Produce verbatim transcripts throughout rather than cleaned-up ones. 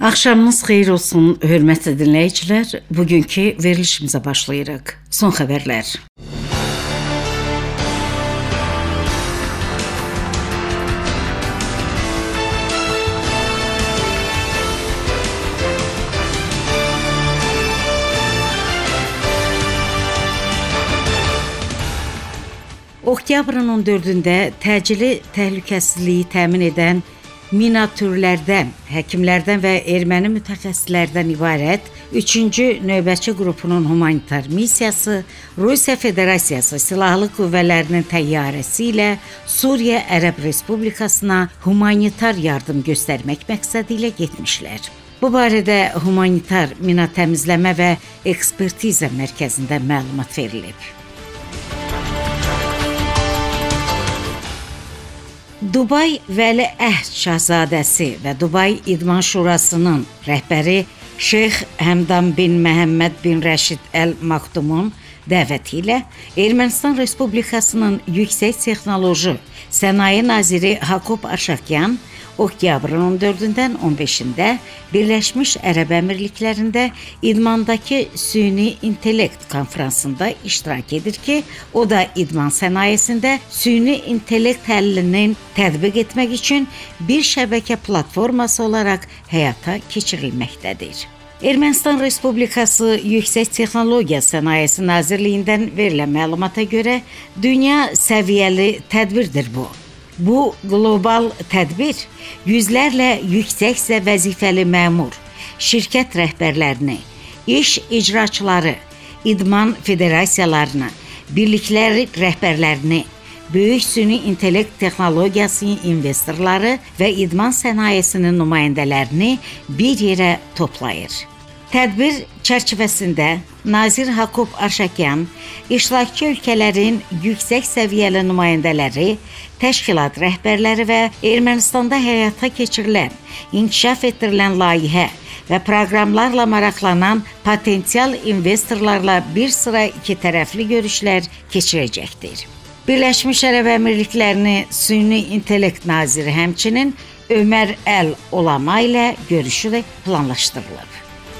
Axşamınız xeyir olsun, hörmətli dinləyicilər. Bugünkü verilişimizə başlayırıq. Son xəbərlər. Oktyabrın on dördündə təcili təhlükəsizliyi təmin edən minatürlərdən, həkimlərdən və erməni mütəxəssislərdən ibarət üçüncü növbətçi qrupunun humanitar missiyası Rusiya Federasiyası Silahlı Qüvvələrinin təyyarəsi ilə Suriya Ərəb Respublikasına humanitar yardım göstərmək məqsədi ilə getmişlər. Bu barədə humanitar mina təmizləmə və ekspertiza mərkəzində məlumat verilib. Dubay Vəliəhd Şahzadəsi və Dubay İdman Şurasının rəhbəri Şeyx Həmdan bin Məhəmməd bin Rəşid Əl Maktumun dəvəti ilə Ermənistan Respublikasının Yüksək Texnoloji Sənaye Naziri Hakub Aşakyan oktyabrın on dördündən on beşində Birləşmiş Ərəb Əmirliklərində idmandakı süni intellekt konfransında iştirak edir ki, o da idman sənayesində süni intellekt həllinin tətbiq etmək üçün bir şəbəkə platforması olaraq həyata keçirilməkdədir. Ermənistan Respublikası Yüksək Texnologiya Sənayesi Nazirliyindən verilən məlumata görə dünya səviyyəli tədbirdir bu. Bu qlobal tədbir yüzlərlə yüksəksə vəzifəli məmur, şirkət rəhbərlərini, iş icraçıları, idman federasiyalarını, birlikləri rəhbərlərini, böyük süni intellekt texnologiyası investorları və idman sənayesinin nümayəndələrini bir yerə toplayır. Tədbir çərçivəsində Nazir Hakub Aşakyan, iştirakçı ölkələrin yüksək səviyyəli nümayəndələri, təşkilat rəhbərləri və Ermənistanda həyata keçirilən, inkişaf etdirilən layihə və proqramlarla maraqlanan potensial investorlarla bir sıra iki tərəfli görüşlər keçirəcəkdir. Birləşmiş Ərəb Əmirliklərinin süni intellekt naziri həmçinin Ömər Əl Olama ilə görüşü də planlaşdırılıb.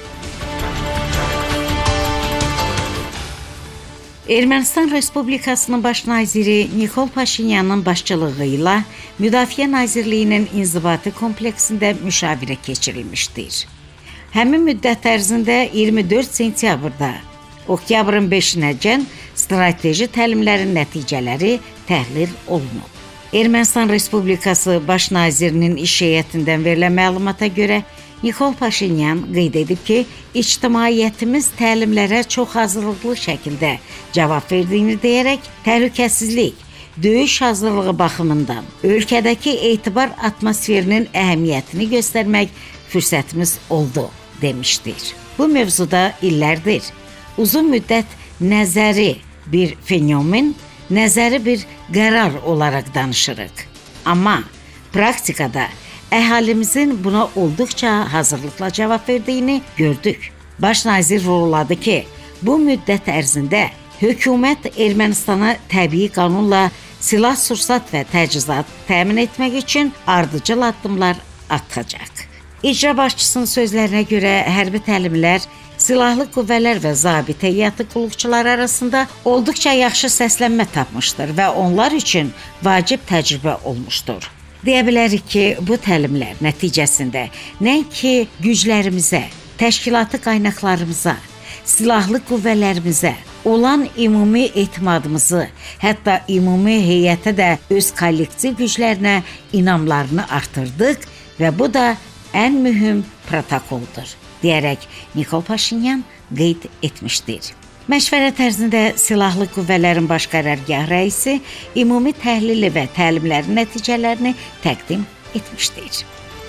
Ermənistan Respublikasının baş naziri Nikol Paşinyanın başçılığı ilə Müdafiə Nazirliyinin inzibati kompleksində müşavirə keçirilmişdir. Həmin müddət ərzində iyirmi dörd sentyabrda oktyabrın beşinəcən strateji təlimlərin nəticələri təhlil olunub. Ermənistan Respublikası baş nazirinin iş heyətindən verilən məlumata görə Nikol Paşinyan qeyd edib ki, ictimaiyyətimiz təlimlərə çox hazırlıqlı şəkildə cavab verdiyini deyərək təhlükəsizlik, döyüş hazırlığı baxımından ölkədəki etibar atmosferinin əhəmiyyətini göstərmək fürsətimiz oldu demişdir. Bu mövzuda illərdir uzun müddət nəzəri bir fenomen, nəzəri bir qərar olaraq danışırıq. Amma praktikada əhalimizin buna olduqca hazırlıqla cavab verdiyini gördük. Baş nazir vurğuladı ki, bu müddət ərzində hökumət Ermənistana təbii qanunla silah-sursat və təchizat təmin etmək üçün ardıcıl addımlar atacaq. İcra başçısının sözlərinə görə hərbi təlimlər silahlı qüvvələr və zabit heyəti qulluqçuları arasında olduqca yaxşı səslənmə tapmışdır və onlar üçün vacib təcrübə olmuşdur. Deyə bilərik ki, bu təlimlər nəticəsində nəinki güclərimizə, təşkilati qaynaqlarımıza, silahlı qüvvələrimizə olan ümumi etimadımızı, hətta ümumi heyətə də öz kollektiv güclərinə inamlarını artırdıq və bu da ən mühüm protokoldur, deyərək Nikol Paşinyan qeyd etmişdir. Məşvərət ərzində Silahlı Qüvvələrin Baş Qərargah rəisi ümumi təhlili və təlimlərin nəticələrini təqdim etmişdir.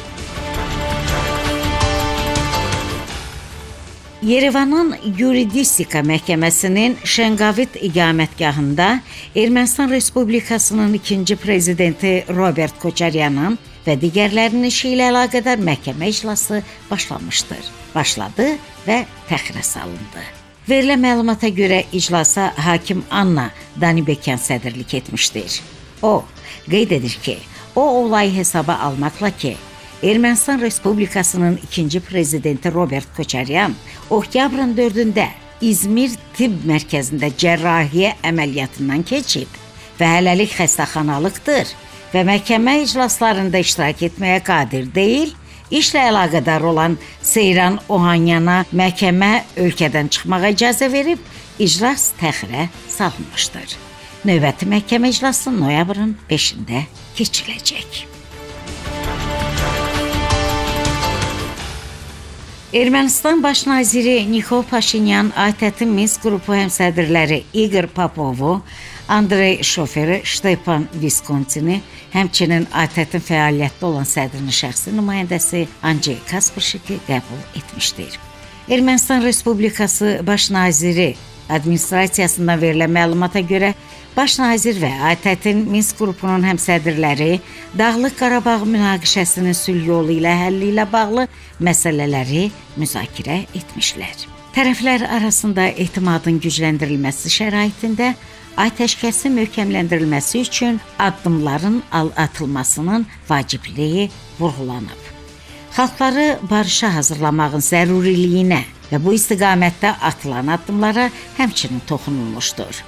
Yerevanın Yuridistika Məhkəməsinin Şenqavit iqamətgahında Ermənistan Respublikasının ikinci prezidenti Robert Koçaryanın və digərlərinin işi ilə əlaqədar məhkəmə iclası başlamışdır. Başladı və təxirə salındı. Verilən məlumata görə iclasa hakim Anna Danibekyan sədrlik etmişdir. O, qeyd edir ki, o olayı hesaba almaqla ki, Ermənistan Respublikasının ikinci prezidenti Robert Koçaryan oktyabrın dördündə İzmir Tibb Mərkəzində cərrahiyyə əməliyyatından keçib və hələlik xəstəxanalıqdır və məhkəmə iclaslarında iştirak etməyə qadir deyil, işlə əlaqədar olan Seyran Ohanyana məhkəmə ölkədən çıxmağa icazə verib, iclas təxirə salınmışdır. Növbəti məhkəmə iclası noyabrın beşində keçiriləcək. Ermənistan Baş naziri Nikol Paşinyan A T T Minsk qrupu həmsədrləri Igor Popovu, Andrey Şoferi, Stepan Viskontini, həmçinin A T T-in fəaliyyətdə olan sədrinin şəxsi nümayəndəsi Andrey Kasperşiki qəbul etmişdir. Ermənistan Respublikası Baş naziri administrasiyasından verilən məlumata görə Baş nazir və A T T-in Minsk qrupunun həmsədrləri Dağlıq Qarabağ münaqişəsinin sülh yolu ilə həlli ilə bağlı məsələləri müzakirə etmişlər. Tərəflər arasında etimadın gücləndirilməsi şəraitində atəşkəsin möhkəmləndirilməsi üçün addımların atılmasının vacibliyi vurğulanıb. Xalqları barışa hazırlamağın zəruriliyinə və bu istiqamətdə atılan addımlara həmçinin toxunulmuşdur.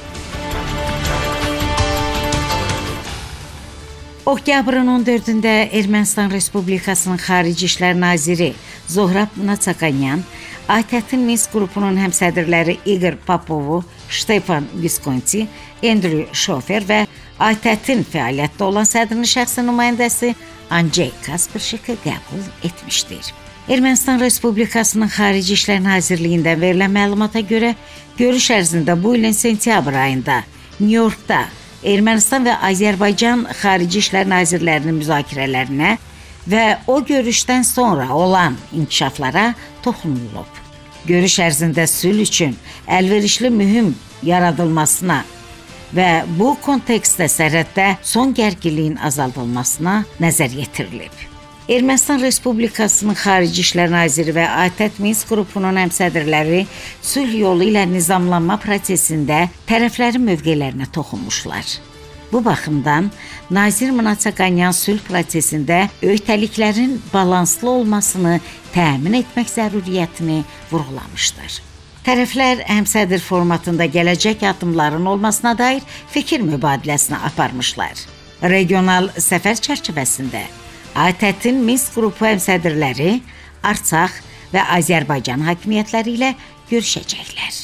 Oktyabrın on dördündə Ermənistan Respublikasının Xarici İşlər Naziri Zohrab Natsakanyan, A T T-in Minsk qrupunun həmsədrləri Igor Popovu, Stepan Viskonti, Andrey Şofer və A T T-in fəaliyyətdə olan sədrinin şəxsi nümayəndəsi Andrey Kasperşiki qəbul etmişdir. Ermənistan Respublikasının Xarici İşlər Nazirliyindən verilən məlumata görə, görüş ərzində bu ilin sentyabr ayında New Yorkda Ermənistan və Azərbaycan Xarici İşlər Nazirlərinin müzakirələrinə və o görüşdən sonra olan inkişaflara toxunulub. Görüş ərzində sülh üçün əlverişli mühüm yaradılmasına və bu kontekstdə sərhəddə son gərginliyin azaldılmasına nəzər yetirilib. Ermənistan Respublikasının Xarici İşlər Naziri və A T T Minsk qrupunun həmsədrləri sülh yolu ilə nizamlanma prosesində tərəflərin mövqelərinə toxunmuşlar. Bu baxımdan Nazir Natsakanyan sülh prosesində öhdəliklərin balanslı olmasını təmin etmək zəruriyyətini vurğulamışdır. Tərəflər həmsədr formatında gələcək addımların olmasına dair fikir mübadiləsinə aparmışlar. Regional səfər çərçivəsində A T T-in Minsk qrupu həmsədrləri Artsaq və Azərbaycan hakimiyyətləri ilə görüşəcəklər.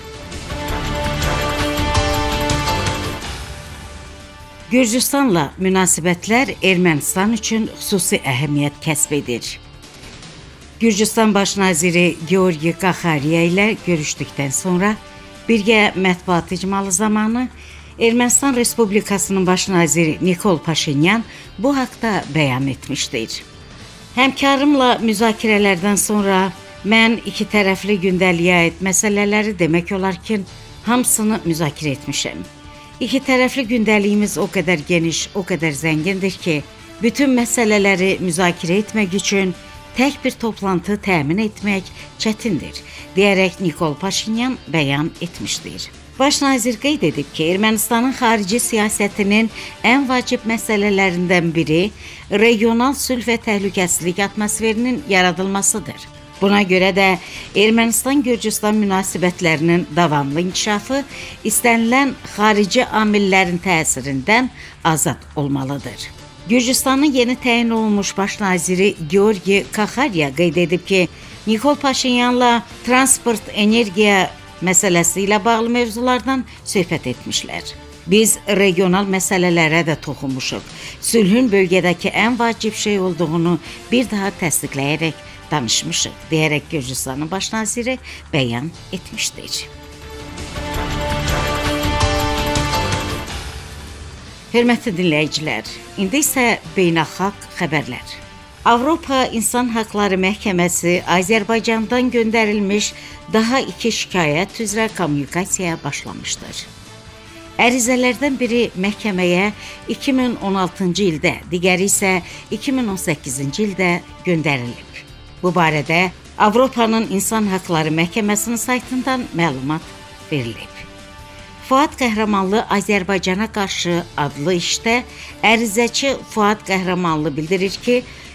Gürcüstanla münasibətlər Ermənistan üçün xüsusi əhəmiyyət kəsb edir. Gürcüstan Baş naziri Georgi Kaxarya ilə görüşdükdən sonra birgə mətbuat icmalı zamanı Ermənistan Respublikasının Baş naziri Nikol Paşinyan bu haqda bəyan etmişdir. Həmkarımla müzakirələrdən sonra mən iki tərəfli gündəliyə aid məsələləri demək olar ki, hamısını müzakirə etmişəm. İki tərəfli gündəliyimiz o qədər geniş, o qədər zəngindir ki, bütün məsələləri müzakirə etmək üçün tək bir toplantı təmin etmək çətindir, deyərək Nikol Paşinyan bəyan etmişdir. Baş nazir qeyd edib ki, Ermənistanın xarici siyasətinin ən vacib məsələlərindən biri regional sülh və təhlükəsizlik atmosferinin yaradılmasıdır. Buna görə də Ermənistan-Gürcüstan münasibətlərinin davamlı inkişafı istənilən xarici amillərin təsirindən azad olmalıdır. Gürcüstanın yeni təyin olunmuş baş naziri Georgi Kaxarya qeyd edib ki, Nikol Paşinyanla transport, energiya məsələsi ilə bağlı mövzulardan söhbət etmişlər. Biz regional məsələlərə də toxunmuşuq. Sülhün bölgədəki ən vacib şey olduğunu bir daha təsdiqləyərək danışmışıq, deyərək Gürcüstanın baş naziri bəyan etmişdir. Hörmətli dinləyicilər, indi isə beynəlxalq xəbərlər. Avropa İnsan Haqları Məhkəməsi Azərbaycandan göndərilmiş daha iki şikayət üzrə kommunikasiyaya başlamışdır. Ərizələrdən biri məhkəməyə iki min on altıncı ildə, digəri isə iki min on səkkizinci ildə göndərilib. Bu barədə Avropanın İnsan Haqları Məhkəməsinin saytından məlumat verilib. Fuad Qəhrəmanlı Azərbaycana qarşı adlı işdə ərizəçi Fuad Qəhrəmanlı bildirir ki,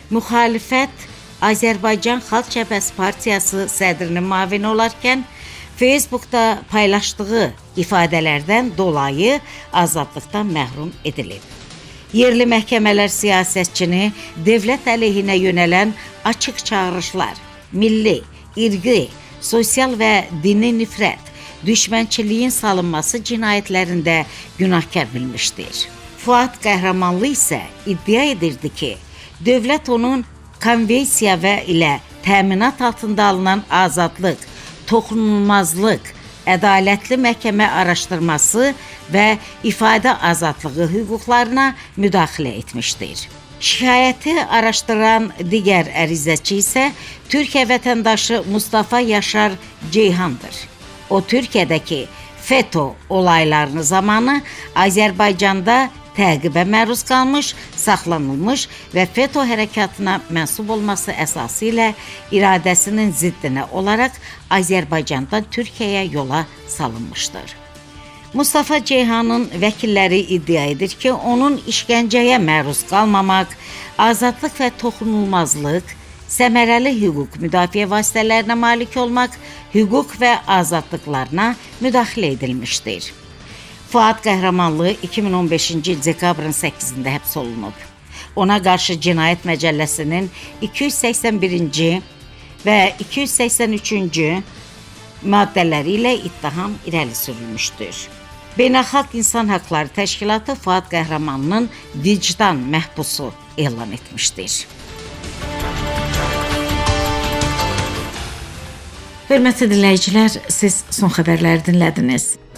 müxalifət Azərbaycan Xalq Cəbhəsi Partiyası sədrinin müavini olarkən Facebookda paylaşdığı ifadələrdən dolayı azadlıqdan məhrum edilib. Yerli məhkəmələr siyasətçini dövlət əleyhinə yönələn açıq çağırışlar, milli, irqi, sosial və dini nifrət, düşmənçiliyin salınması cinayətlərində günahkar bilmişdir. Fuad Qəhrəmanlı isə iddia edirdi ki, dövlət onun konvensiya və ilə təminat altında alınan azadlıq, toxunulmazlıq, ədalətli məhkəmə araşdırması və ifadə azadlığı hüquqlarına müdaxilə etmişdir. Şikayəti araşdıran digər ərizəçi isə Türkiyə vətəndaşı Mustafa Yaşar Ceyhandır. O, Türkiyədəki FETÖ olaylarını zamanı Azərbaycanda təqibə məruz qalmış, saxlanılmış və FETÖ hərəkatına mənsub olması əsası ilə iradəsinin ziddinə olaraq Azərbaycandan Türkiyəyə yola salınmışdır. Mustafa Ceyhanın vəkilləri iddia edir ki, onun işgəncəyə məruz qalmamaq, azadlıq və toxunulmazlıq, səmərəli hüquq müdafiə vasitələrinə malik olmaq, hüquq və azadlıqlarına müdaxilə edilmişdir. Fuad Qəhrəmanlı iki min on beşinci il dekabrın səkkizində həbs olunub. Ona qarşı Cinayət Məcəlləsinin iki yüz səksən birinci və iki yüz səksən üçüncü maddələri ilə ittiham irəli sürülmüşdür. Beynəlxalq İnsan Haqları Təşkilatı Fuad Qəhrəmanlının vicdan məhbusu elan etmişdir. Hörmətli dinləyicilər, siz son xəbərləri dinlədiniz.